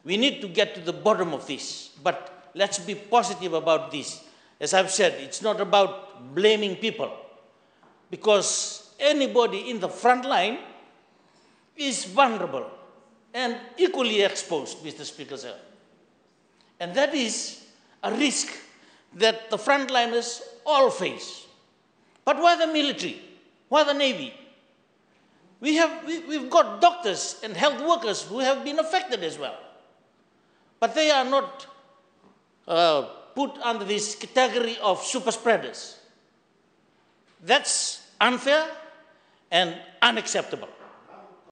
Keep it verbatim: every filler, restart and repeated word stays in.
We need to get to the bottom of this. But let's be positive about this. As I've said, it's not about blaming people, because anybody in the front line is vulnerable and equally exposed, Mister Speaker, sir. And that is a risk that the frontliners all face. But why the military? Why the Navy? We have, we, we've got doctors and health workers who have been affected as well. But they are not uh, put under this category of super spreaders. That's unfair and unacceptable.